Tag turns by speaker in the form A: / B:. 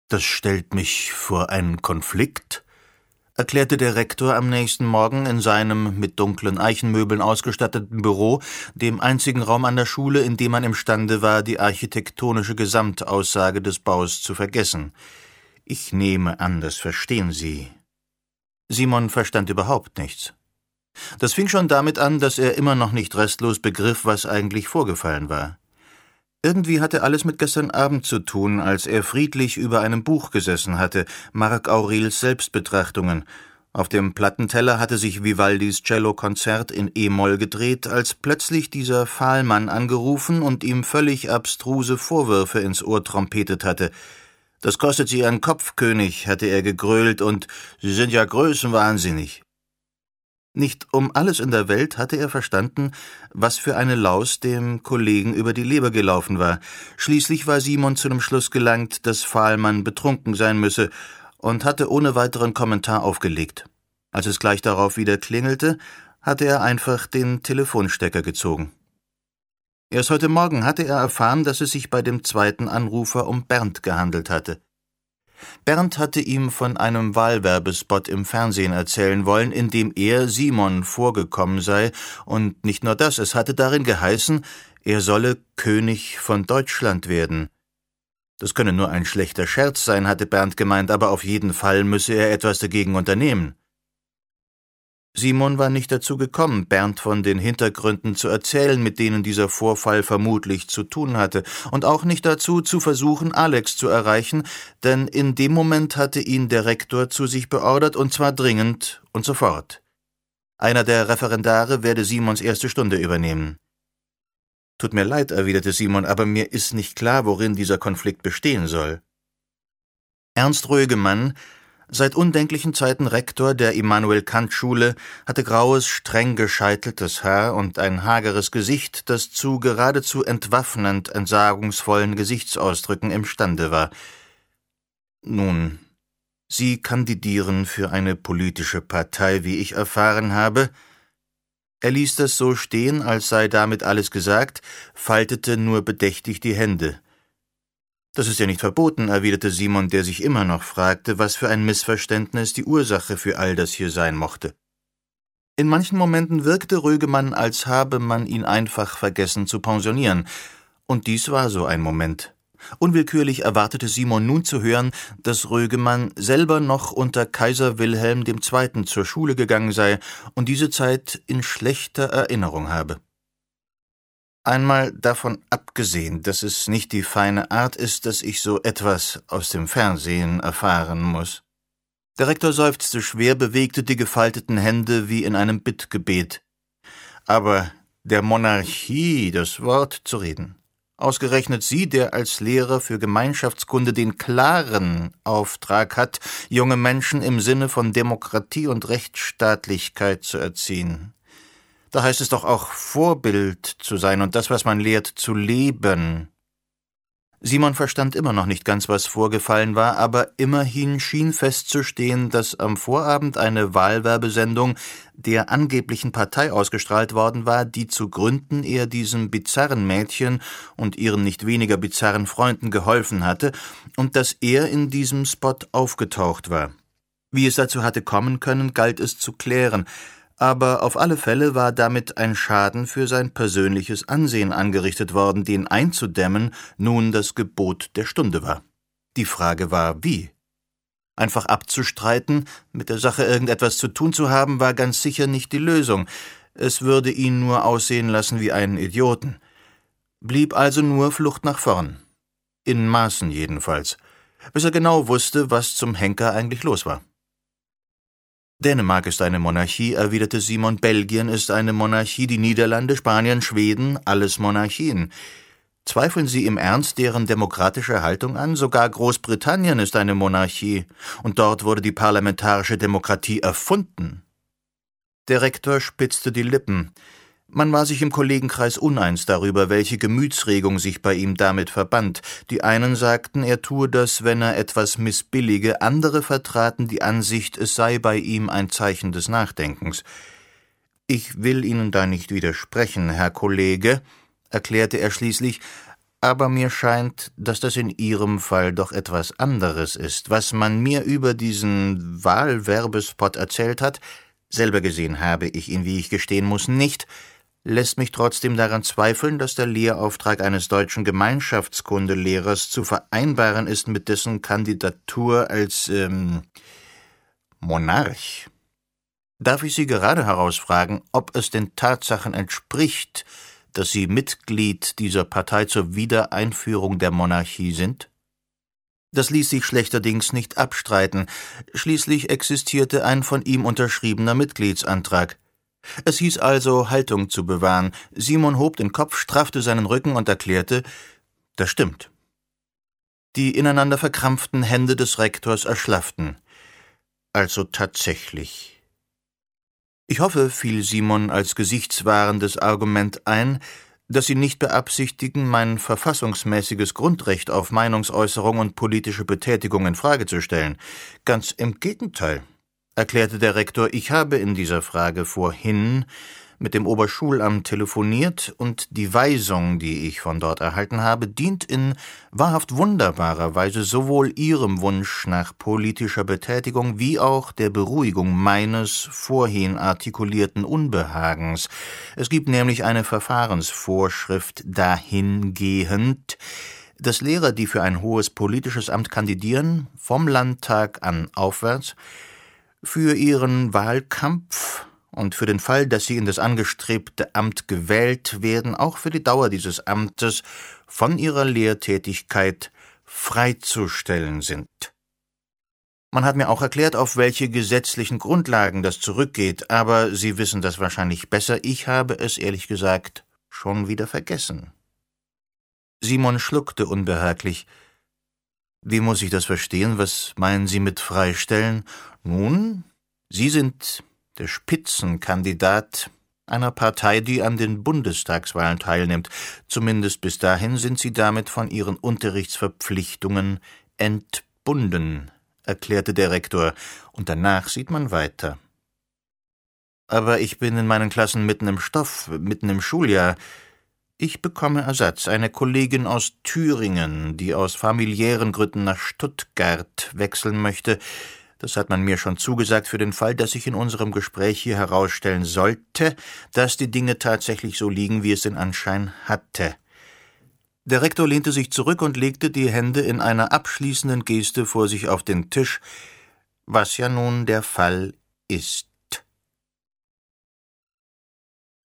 A: »Das stellt mich vor einen Konflikt«, erklärte der Rektor am nächsten Morgen in seinem mit dunklen Eichenmöbeln ausgestatteten Büro, dem einzigen Raum an der Schule, in dem man imstande war, die architektonische Gesamtaussage des Baus zu vergessen. »Ich nehme an, das verstehen Sie.« Simon verstand überhaupt nichts. Das fing schon damit an, dass er immer noch nicht restlos begriff, was eigentlich vorgefallen war. Irgendwie hatte alles mit gestern Abend zu tun, als er friedlich über einem Buch gesessen hatte, Marc Aurels Selbstbetrachtungen. Auf dem Plattenteller hatte sich Vivaldis Cellokonzert in E-Moll gedreht, als plötzlich dieser Fahlmann angerufen und ihm völlig abstruse Vorwürfe ins Ohr trompetet hatte. »Das kostet Sie Ihren Kopf, König«, hatte er gegrölt, und »Sie sind ja größenwahnsinnig.« Nicht um alles in der Welt hatte er verstanden, was für eine Laus dem Kollegen über die Leber gelaufen war. Schließlich war Simon zu dem Schluss gelangt, dass Fahlmann betrunken sein müsse, und hatte ohne weiteren Kommentar aufgelegt. Als es gleich darauf wieder klingelte, hatte er einfach den Telefonstecker gezogen. Erst heute Morgen hatte er erfahren, dass es sich bei dem zweiten Anrufer um Bernd gehandelt hatte. Bernd hatte ihm von einem Wahlwerbespot im Fernsehen erzählen wollen, in dem er, Simon, vorgekommen sei, und nicht nur das, es hatte darin geheißen, er solle König von Deutschland werden. Das könne nur ein schlechter Scherz sein, hatte Bernd gemeint, aber auf jeden Fall müsse er etwas dagegen unternehmen. Simon war nicht dazu gekommen, Bernd von den Hintergründen zu erzählen, mit denen dieser Vorfall vermutlich zu tun hatte, und auch nicht dazu, zu versuchen, Alex zu erreichen, denn in dem Moment hatte ihn der Rektor zu sich beordert, und zwar dringend und sofort. Einer der Referendare werde Simons erste Stunde übernehmen. »Tut mir leid«, erwiderte Simon, »aber mir ist nicht klar, worin dieser Konflikt bestehen soll.« Ernst Rögemann, seit undenklichen Zeiten Rektor der Immanuel-Kant-Schule, hatte graues, streng gescheiteltes Haar und ein hageres Gesicht, das zu geradezu entwaffnend entsagungsvollen Gesichtsausdrücken imstande war. »Nun, Sie kandidieren für eine politische Partei, wie ich erfahren habe.« Er ließ das so stehen, als sei damit alles gesagt, faltete nur bedächtig die Hände. »Das ist ja nicht verboten«, erwiderte Simon, der sich immer noch fragte, was für ein Missverständnis die Ursache für all das hier sein mochte. In manchen Momenten wirkte Rögemann, als habe man ihn einfach vergessen zu pensionieren, und dies war so ein Moment. Unwillkürlich erwartete Simon nun zu hören, dass Rögemann selber noch unter Kaiser Wilhelm II. Zur Schule gegangen sei und diese Zeit in schlechter Erinnerung habe. Einmal davon abgesehen, dass es nicht die feine Art ist, dass ich so etwas aus dem Fernsehen erfahren muss. Der Rektor seufzte schwer, bewegte die gefalteten Hände wie in einem Bittgebet. Aber der Monarchie das Wort zu reden. Ausgerechnet Sie, der als Lehrer für Gemeinschaftskunde den klaren Auftrag hat, junge Menschen im Sinne von Demokratie und Rechtsstaatlichkeit zu erziehen. Da heißt es doch auch, Vorbild zu sein und das, was man lehrt, zu leben. Simon verstand immer noch nicht ganz, was vorgefallen war, aber immerhin schien festzustehen, dass am Vorabend eine Wahlwerbesendung der angeblichen Partei ausgestrahlt worden war, die zu gründen er diesem bizarren Mädchen und ihren nicht weniger bizarren Freunden geholfen hatte und dass er in diesem Spot aufgetaucht war. Wie es dazu hatte kommen können, galt es zu klären, aber auf alle Fälle war damit ein Schaden für sein persönliches Ansehen angerichtet worden, den einzudämmen nun das Gebot der Stunde war. Die Frage war, wie? Einfach abzustreiten, mit der Sache irgendetwas zu tun zu haben, war ganz sicher nicht die Lösung. Es würde ihn nur aussehen lassen wie einen Idioten. Blieb also nur Flucht nach vorn. In Maßen jedenfalls, bis er genau wusste, was zum Henker eigentlich los war. »Dänemark ist eine Monarchie«, erwiderte Simon, »Belgien ist eine Monarchie, die Niederlande, Spanien, Schweden, alles Monarchien. Zweifeln Sie im Ernst deren demokratische Haltung an? Sogar Großbritannien ist eine Monarchie, und dort wurde die parlamentarische Demokratie erfunden.« Der Rektor spitzte die Lippen. Man war sich im Kollegenkreis uneins darüber, welche Gemütsregung sich bei ihm damit verband. Die einen sagten, er tue das, wenn er etwas missbillige, andere vertraten die Ansicht, es sei bei ihm ein Zeichen des Nachdenkens. »Ich will Ihnen da nicht widersprechen, Herr Kollege«, erklärte er schließlich, Aber mir scheint, dass das in Ihrem Fall doch etwas anderes ist. Was man mir über diesen Wahlwerbespot erzählt hat, selber gesehen habe ich ihn, wie ich gestehen muss, nicht, lässt mich trotzdem daran zweifeln, dass der Lehrauftrag eines deutschen Gemeinschaftskundelehrers zu vereinbaren ist mit dessen Kandidatur als, Monarch. Darf ich Sie gerade herausfragen, ob es den Tatsachen entspricht, dass Sie Mitglied dieser Partei zur Wiedereinführung der Monarchie sind? Das ließ sich schlechterdings nicht abstreiten. Schließlich existierte ein von ihm unterschriebener Mitgliedsantrag. Es hieß also, Haltung zu bewahren. Simon hob den Kopf, straffte seinen Rücken und erklärte, das stimmt. Die ineinander verkrampften Hände des Rektors erschlafften. Also tatsächlich. Ich hoffe, fiel Simon als gesichtswahrendes Argument ein, dass Sie nicht beabsichtigen, mein verfassungsmäßiges Grundrecht auf Meinungsäußerung und politische Betätigung in Frage zu stellen. Ganz im Gegenteil, erklärte der Rektor, ich habe in dieser Frage vorhin mit dem Oberschulamt telefoniert und die Weisung, die ich von dort erhalten habe, dient in wahrhaft wunderbarer Weise sowohl Ihrem Wunsch nach politischer Betätigung wie auch der Beruhigung meines vorhin artikulierten Unbehagens. Es gibt nämlich eine Verfahrensvorschrift dahingehend, dass Lehrer, die für ein hohes politisches Amt kandidieren, vom Landtag an aufwärts, für ihren Wahlkampf und für den Fall, dass sie in das angestrebte Amt gewählt werden, auch für die Dauer dieses Amtes von ihrer Lehrtätigkeit freizustellen sind. Man hat mir auch erklärt, auf welche gesetzlichen Grundlagen das zurückgeht, aber Sie wissen das wahrscheinlich besser. Ich habe es, ehrlich gesagt, schon wieder vergessen. Simon schluckte unbehaglich. Wie muss ich das verstehen? Was meinen Sie mit freistellen? Nun, Sie sind der Spitzenkandidat einer Partei, die an den Bundestagswahlen teilnimmt. Zumindest bis dahin sind Sie damit von Ihren Unterrichtsverpflichtungen entbunden, erklärte der Rektor, und danach sieht man weiter. Aber ich bin in meinen Klassen mitten im Stoff, mitten im Schuljahr. Ich bekomme Ersatz, eine Kollegin aus Thüringen, die aus familiären Gründen nach Stuttgart wechseln möchte. Das hat man mir schon zugesagt für den Fall, dass sich in unserem Gespräch hier herausstellen sollte, dass die Dinge tatsächlich so liegen, wie es den Anschein hatte. Der Rektor lehnte sich zurück und legte die Hände in einer abschließenden Geste vor sich auf den Tisch, was ja nun der Fall ist.